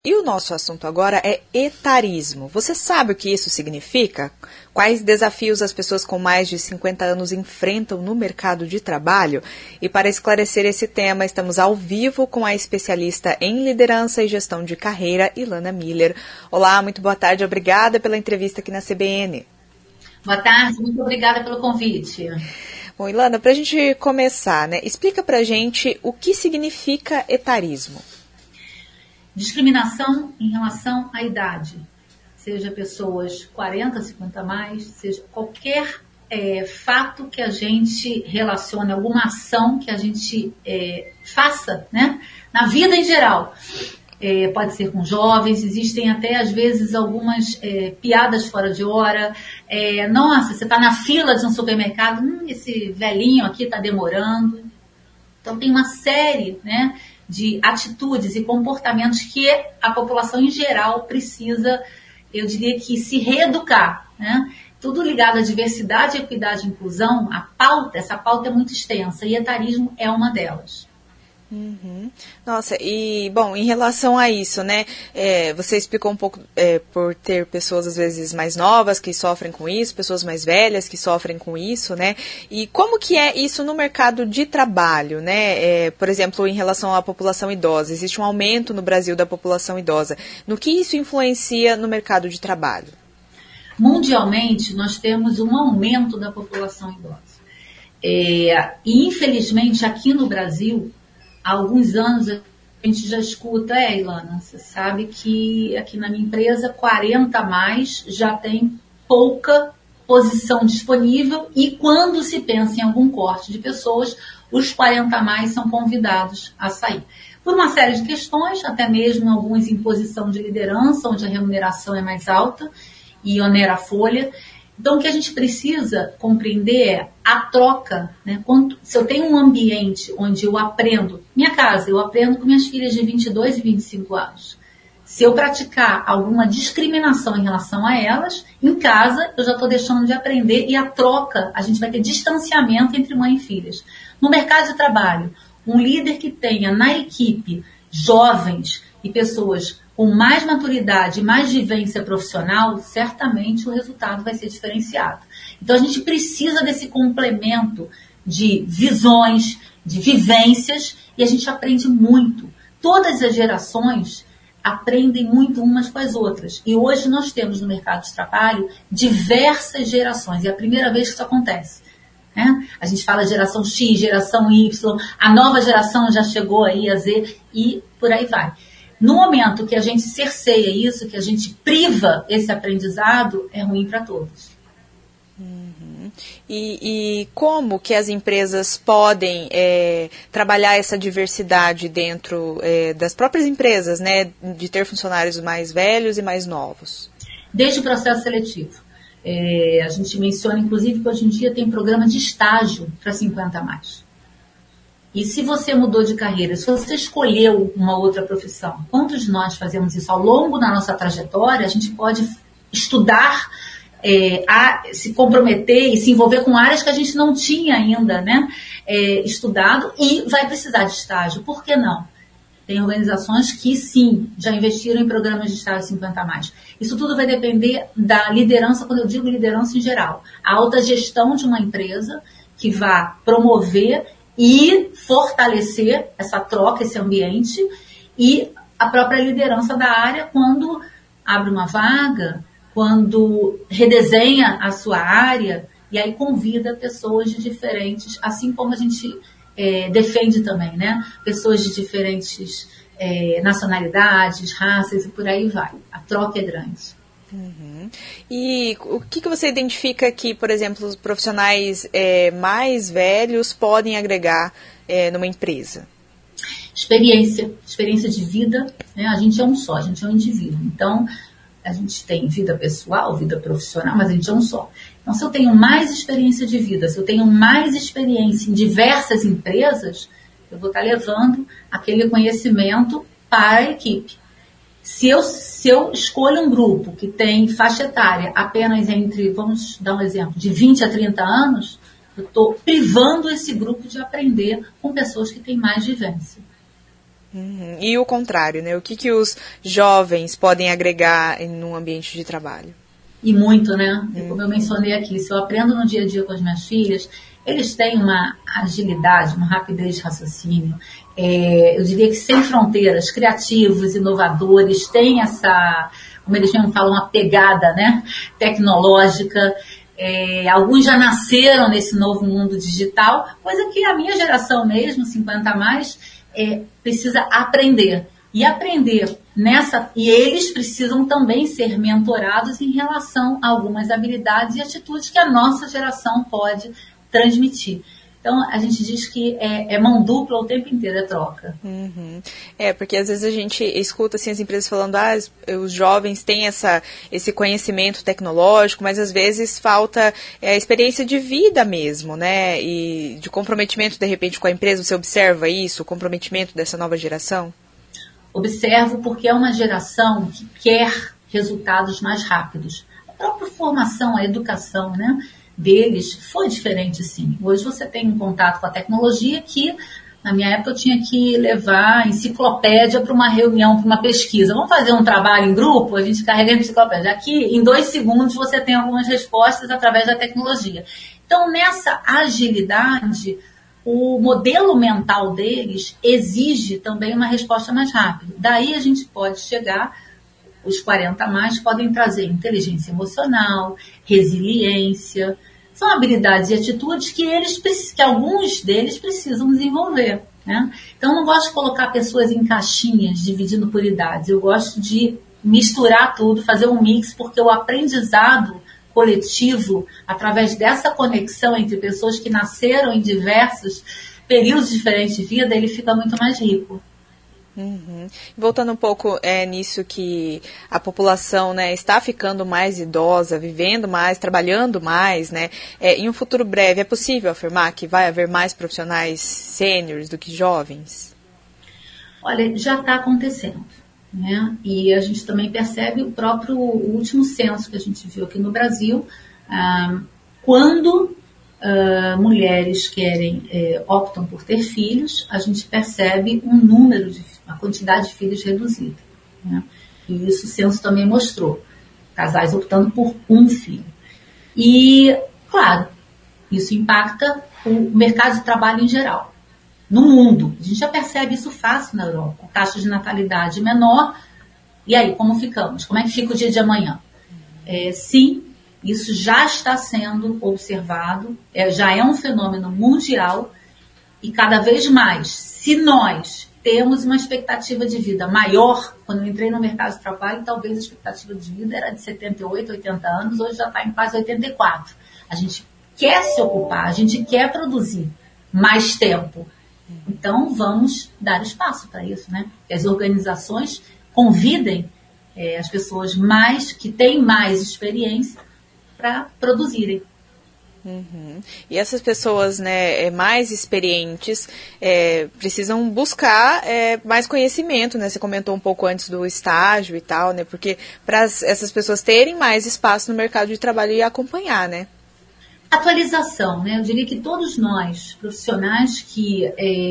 E o nosso assunto agora é etarismo. Você sabe o que isso significa? Quais desafios as pessoas com mais de 50 anos enfrentam no mercado de trabalho? E para esclarecer esse tema, estamos ao vivo com a especialista em liderança e gestão de carreira, Ilana Miller. Olá, muito boa tarde, obrigada pela entrevista aqui na CBN. Boa tarde, muito obrigada pelo convite. Bom, Ilana, para a gente começar, explica para a gente o que significa etarismo. Discriminação em relação à idade, seja pessoas 40, 50 a mais, seja qualquer fato que a gente relacione, alguma ação que a gente faça, né, na vida em geral. Pode ser com jovens, existem até às vezes algumas piadas fora de hora. Nossa, você está na fila de um supermercado, esse velhinho aqui está demorando. Então tem uma série, né, de atitudes e comportamentos que a população em geral precisa, eu diria que, se reeducar, né? Tudo ligado à diversidade, equidade e inclusão, essa pauta é muito extensa e etarismo é uma delas. Uhum. Nossa, e bom, em relação a isso, você explicou um pouco por ter pessoas às vezes mais novas que sofrem com isso, pessoas mais velhas que sofrem com isso, e como que é isso no mercado de trabalho, por exemplo, em relação à população idosa, existe um aumento no Brasil da população idosa, no que isso influencia no mercado de trabalho? Mundialmente, nós temos um aumento da população idosa, e infelizmente aqui no Brasil, há alguns anos a gente já escuta, Ilana, você sabe que aqui na minha empresa 40 a mais já tem pouca posição disponível e quando se pensa em algum corte de pessoas, os 40 a mais são convidados a sair. Por uma série de questões, até mesmo alguns em posição de liderança, onde a remuneração é mais alta e onera a folha. Então, o que a gente precisa compreender é a troca, né? Se eu tenho um ambiente onde eu aprendo, minha casa, eu aprendo com minhas filhas de 22 e 25 anos. Se eu praticar alguma discriminação em relação a elas, em casa eu já estou deixando de aprender e a troca, a gente vai ter distanciamento entre mãe e filhas. No mercado de trabalho, um líder que tenha na equipe jovens e pessoas com mais maturidade, mais vivência profissional, certamente o resultado vai ser diferenciado. Então, a gente precisa desse complemento de visões, de vivências, e a gente aprende muito. Todas as gerações aprendem muito umas com as outras. E hoje nós temos no mercado de trabalho diversas gerações, e é a primeira vez que isso acontece. A gente fala geração X, geração Y, a nova geração já chegou aí, a Z, e por aí vai. No momento que a gente cerceia isso, que a gente priva esse aprendizado, é ruim para todos. Uhum. E como que as empresas podem trabalhar essa diversidade dentro das próprias empresas, de ter funcionários mais velhos e mais novos? Desde o processo seletivo. A gente menciona, inclusive, que hoje em dia tem programa de estágio para 50 a mais. E se você mudou de carreira, se você escolheu uma outra profissão, quantos de nós fazemos isso ao longo da nossa trajetória, a gente pode estudar, se comprometer e se envolver com áreas que a gente não tinha ainda estudado e vai precisar de estágio. Por que não? Tem organizações que, sim, já investiram em programas de estágio 50 a mais. Isso tudo vai depender da liderança, quando eu digo liderança em geral. A alta gestão de uma empresa que vai promover e fortalecer essa troca, esse ambiente, e a própria liderança da área quando abre uma vaga, quando redesenha a sua área, e aí convida pessoas de diferentes, assim como a gente defende também, pessoas de diferentes nacionalidades, raças e por aí vai. A troca é grande. Uhum. E o que você identifica que, por exemplo, os profissionais mais velhos podem agregar numa empresa? Experiência de vida, a gente é um só, a gente é um indivíduo. Então, a gente tem vida pessoal, vida profissional, mas a gente é um só. Então, se eu tenho mais experiência de vida, se eu tenho mais experiência em diversas empresas, eu vou estar levando aquele conhecimento para a equipe. Se eu escolho um grupo que tem faixa etária apenas entre, vamos dar um exemplo, de 20 a 30 anos, eu estou privando esse grupo de aprender com pessoas que têm mais vivência. E o contrário, né? O que os jovens podem agregar em um ambiente de trabalho? E muito, né? Como eu mencionei aqui, se eu aprendo no dia a dia com as minhas filhas, eles têm uma agilidade, uma rapidez de raciocínio. Eu diria que sem fronteiras, criativos, inovadores, têm essa, como eles mesmo falam, uma pegada, né, tecnológica. Alguns já nasceram nesse novo mundo digital, coisa que a minha geração mesmo, 50 a mais, precisa aprender. E aprender e eles precisam também ser mentorados em relação a algumas habilidades e atitudes que a nossa geração pode transmitir. Então, a gente diz que é mão dupla o tempo inteiro, é troca. Porque às vezes a gente escuta assim, as empresas falando, os jovens têm esse conhecimento tecnológico, mas às vezes falta a experiência de vida mesmo, né? E de comprometimento, de repente, com a empresa. Você observa isso, o comprometimento dessa nova geração? Observo porque é uma geração que quer resultados mais rápidos. A própria formação, a educação, né, deles foi diferente, sim. Hoje você tem um contato com a tecnologia que, na minha época, eu tinha que levar a enciclopédia para uma reunião, para uma pesquisa. Vamos fazer um trabalho em grupo? A gente carrega a enciclopédia. Aqui, em 2 segundos, você tem algumas respostas através da tecnologia. Então, nessa agilidade, o modelo mental deles exige também uma resposta mais rápida. Daí a gente pode chegar, os 40 a mais podem trazer inteligência emocional, resiliência. São habilidades e atitudes que alguns deles precisam desenvolver, né? Então, eu não gosto de colocar pessoas em caixinhas, dividindo por idades. Eu gosto de misturar tudo, fazer um mix, porque o aprendizado coletivo, através dessa conexão entre pessoas que nasceram em diversos períodos diferentes de vida, ele fica muito mais rico. Voltando um pouco nisso que a população, né, está ficando mais idosa, vivendo mais, trabalhando mais, né? Em um futuro breve, é possível afirmar que vai haver mais profissionais sêniores do que jovens? Olha, já está acontecendo, né? E a gente também percebe o último censo que a gente viu aqui no Brasil, quando mulheres optam por ter filhos, a gente percebe a quantidade de filhos reduzida, né? E isso o censo também mostrou, casais optando por um filho. E, claro, isso impacta o mercado de trabalho em geral. No mundo, a gente já percebe isso fácil na Europa, taxa de natalidade menor. E aí, como ficamos? Como é que fica o dia de amanhã? Sim, isso já está sendo observado, já é um fenômeno mundial, e cada vez mais, se nós temos uma expectativa de vida maior, quando eu entrei no mercado de trabalho, talvez a expectativa de vida era de 78, 80 anos, hoje já está em quase 84. A gente quer se ocupar, a gente quer produzir mais tempo. Então, vamos dar espaço para isso, né? Que as organizações convidem as pessoas que têm mais experiência para produzirem. E essas pessoas, né, mais experientes precisam buscar mais conhecimento, né? Você comentou um pouco antes do estágio e tal, né? Porque para essas pessoas terem mais espaço no mercado de trabalho e acompanhar, né? Atualização, né? Eu diria que todos nós, profissionais que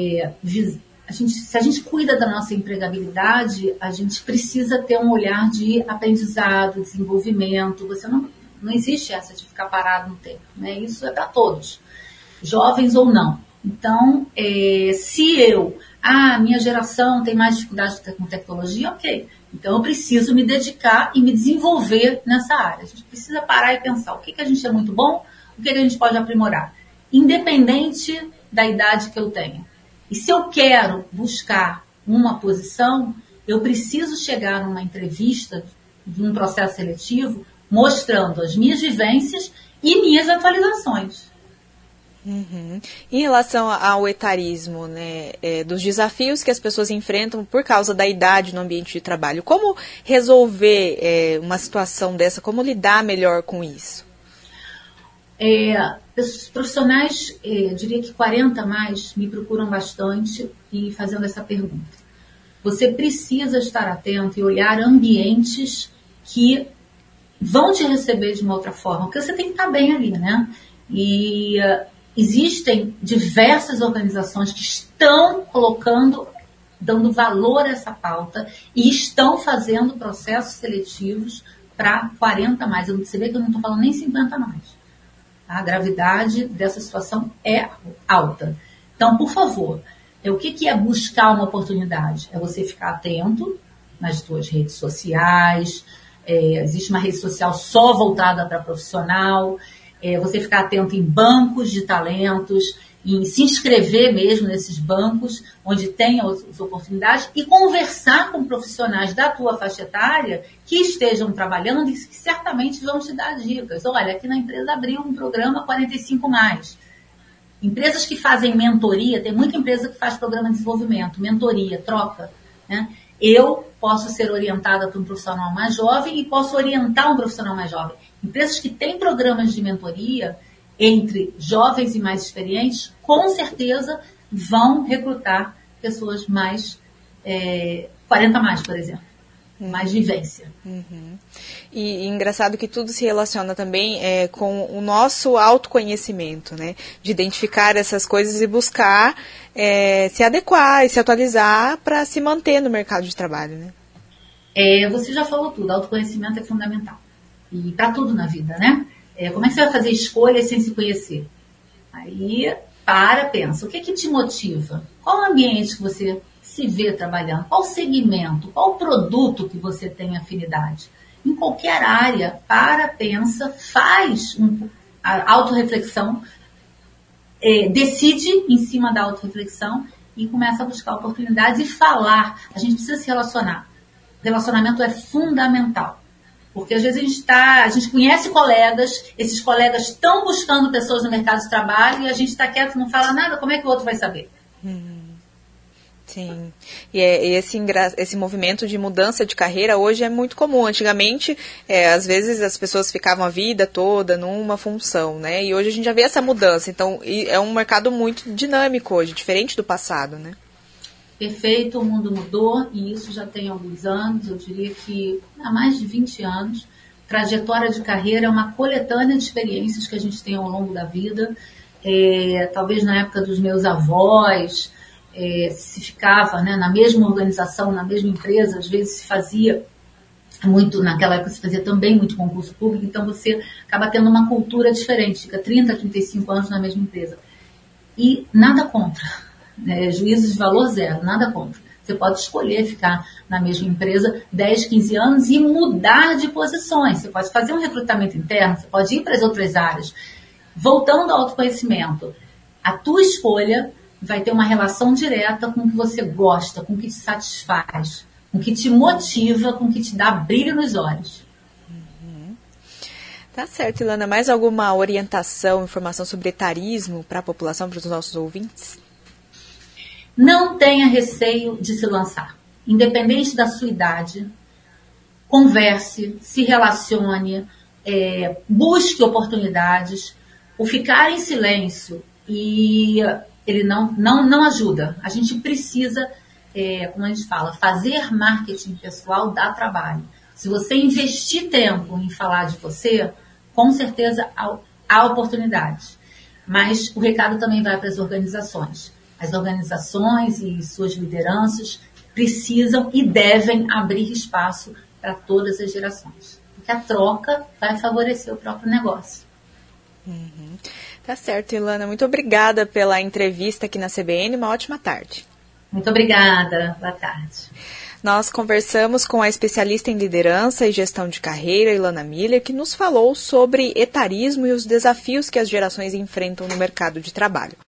se a gente cuida da nossa empregabilidade, a gente precisa ter um olhar de aprendizado, desenvolvimento. Você não existe essa de ficar parado no tempo, né? Isso é para todos, jovens ou não. Então, se minha geração tem mais dificuldade com tecnologia, ok. Então, eu preciso me dedicar e me desenvolver nessa área. A gente precisa parar e pensar o que a gente é muito bom, o que a gente pode aprimorar, independente da idade que eu tenho. E se eu quero buscar uma posição, eu preciso chegar numa entrevista, de um processo seletivo, mostrando as minhas vivências e minhas atualizações. Em relação ao etarismo, né, dos desafios que as pessoas enfrentam por causa da idade no ambiente de trabalho, como resolver uma situação dessa, como lidar melhor com isso? Os profissionais, eu diria que 40 a mais, me procuram bastante e fazendo essa pergunta. Você precisa estar atento e olhar ambientes que vão te receber de uma outra forma, porque você tem que estar bem ali, né? E existem diversas organizações que estão colocando dando valor a essa pauta e estão fazendo processos seletivos para 40 a mais. Você vê que eu não estou falando nem 50 a mais. A gravidade dessa situação é alta. Então, por favor, o que é buscar uma oportunidade? É você ficar atento nas suas redes sociais, existe uma rede social só voltada para profissional, você ficar atento em bancos de talentos, em se inscrever mesmo nesses bancos onde tem as oportunidades e conversar com profissionais da tua faixa etária que estejam trabalhando e que certamente vão te dar dicas. Olha, aqui na empresa abriu um programa 45+. Empresas que fazem mentoria, tem muita empresa que faz programa de desenvolvimento, mentoria, troca, né? Eu posso ser orientada por um profissional mais jovem e posso orientar um profissional mais jovem. Empresas que têm programas de mentoria entre jovens e mais experientes, com certeza vão recrutar pessoas mais 40+, por exemplo, mais vivência. Uhum. E engraçado que tudo se relaciona também com o nosso autoconhecimento, né? De identificar essas coisas e buscar se adequar e se atualizar para se manter no mercado de trabalho, né? Você já falou tudo, autoconhecimento é fundamental. E para tudo na vida, né? Como é que você vai fazer escolhas sem se conhecer? Aí, pensa, o que te motiva? Qual o ambiente que você se vê trabalhando? Qual segmento? Qual produto que você tem afinidade? Em qualquer área, pensa, faz a autorreflexão, decide em cima da autorreflexão e começa a buscar oportunidades e falar. A gente precisa se relacionar. O relacionamento é fundamental. Porque às vezes a gente conhece colegas, esses colegas estão buscando pessoas no mercado de trabalho e a gente está quieto, não fala nada, como é que o outro vai saber? Sim, e esse movimento de mudança de carreira hoje é muito comum. Antigamente, às vezes as pessoas ficavam a vida toda numa função, né? E hoje a gente já vê essa mudança, então é um mercado muito dinâmico hoje, diferente do passado, né? Perfeito, o mundo mudou e isso já tem alguns anos, eu diria que há mais de 20 anos. Trajetória de carreira é uma coletânea de experiências que a gente tem ao longo da vida. Talvez na época dos meus avós, se ficava, né, na mesma organização, na mesma empresa, às vezes se fazia muito, naquela época se fazia também muito concurso público, então você acaba tendo uma cultura diferente, fica 30, 35 anos na mesma empresa. E nada contra. Juízo de valor zero, nada contra. Você pode escolher ficar na mesma empresa 10, 15 anos e mudar de posições. Você pode fazer um recrutamento interno, você pode ir para as outras áreas. Voltando ao autoconhecimento, a tua escolha vai ter uma relação direta com o que você gosta, com o que te satisfaz, com o que te motiva, com o que te dá brilho nos olhos. Tá certo, Ilana. Mais alguma orientação, informação sobre etarismo para a população, para os nossos ouvintes? Não tenha receio de se lançar. Independente da sua idade, converse, se relacione, busque oportunidades. O ficar em silêncio ele não ajuda. A gente precisa, como a gente fala, fazer marketing pessoal dá trabalho. Se você investir tempo em falar de você, com certeza há oportunidades. Mas o recado também vai para as organizações. As organizações e suas lideranças precisam e devem abrir espaço para todas as gerações. Porque a troca vai favorecer o próprio negócio. Tá certo, Ilana. Muito obrigada pela entrevista aqui na CBN. Uma ótima tarde. Muito obrigada. Boa tarde. Nós conversamos com a especialista em liderança e gestão de carreira, Ilana Miller, que nos falou sobre etarismo e os desafios que as gerações enfrentam no mercado de trabalho.